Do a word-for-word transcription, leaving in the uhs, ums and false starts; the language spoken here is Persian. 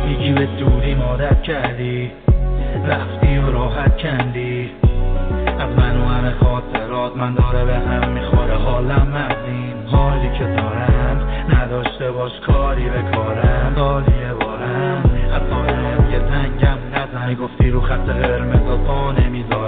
میگی به دودی عادت کردی، رفتی و راحت کندی از من و همه خاطرات. من داره به هم میخوره حالم از این حالی که دارم، نداشته باش کاری به کارم. سالیه بارم از سایه یه زنگم نزن، گفتی رو خط قرمز پا نمیذارم.